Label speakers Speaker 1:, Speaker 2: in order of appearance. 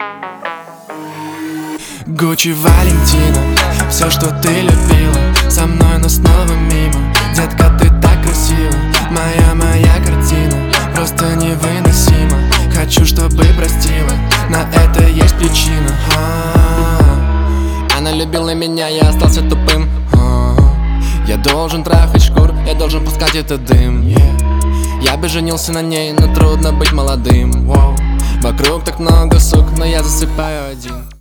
Speaker 1: Гуччи, Валентина, все, что ты любила, со мной, но снова мимо. Детка, ты так красива, моя картина просто невыносима. Хочу, чтобы простила, на это есть причина. Она любила меня, я остался тупым. Я должен трахать шкур, я должен пускать этот дым. Я бы женился на ней, но трудно быть молодым. Вокруг так много сук, но я засыпаю один.